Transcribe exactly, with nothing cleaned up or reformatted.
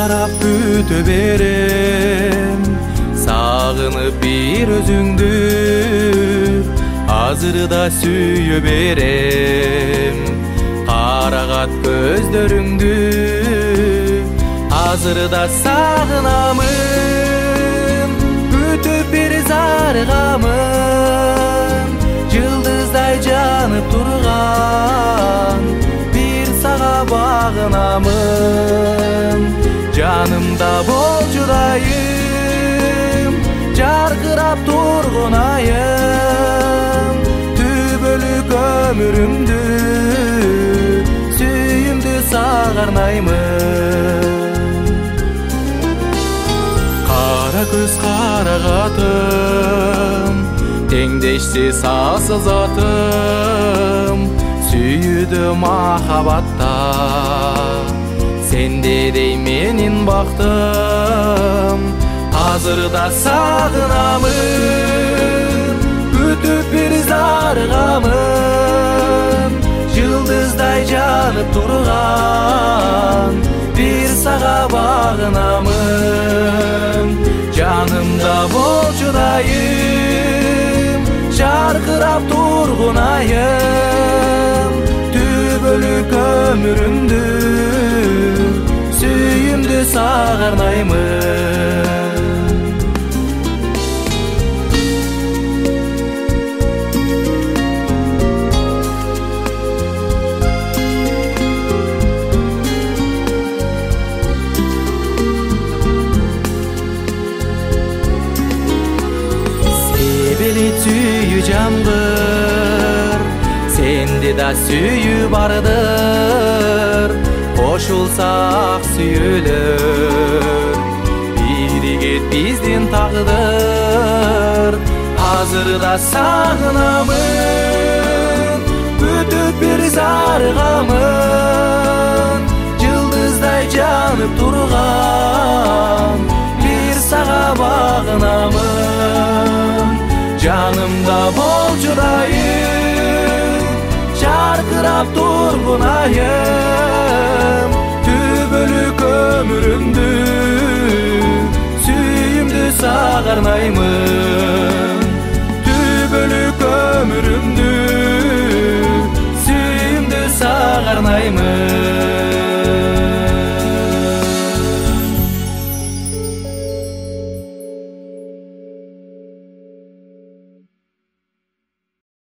карап күтө берем, сагынып бир өзүңдү, азыр да сүйө берем. Карагат көздөрүңдү, азыр да сагынамын, күтүп бир зарыгамын, жылдыздай жанып турган, бир сага багынамын. Жанымда болчу дайым, жаркырап тургун айым, түбөлүк өмүрүмдү сүйүмдү сага арнаймын. Кара көз карагатым, теңдешсиз асыл затым, сүйүүдө махабатта сендей менин бактым. Азыр да сагынамын, күтүп бир зарыгамын, жылдыздай жанып турган, бир сага багынамын. Жанымда болчу дайым, жаркырап тургун айым, түбөлүк өмүрүмдү сүйүмдү сага арнаймын. Сүйүү жамгыр, сенде да сүйүү бардыр, кошулсак сүйүүлөр, биригет биздин тагдыр. Азыр да сагынамын, күтүп бир зарыгамын, жылдыздай жанып турган, бир сага багынамын. Жанымда болчу дайым, жаркырап тургун айым,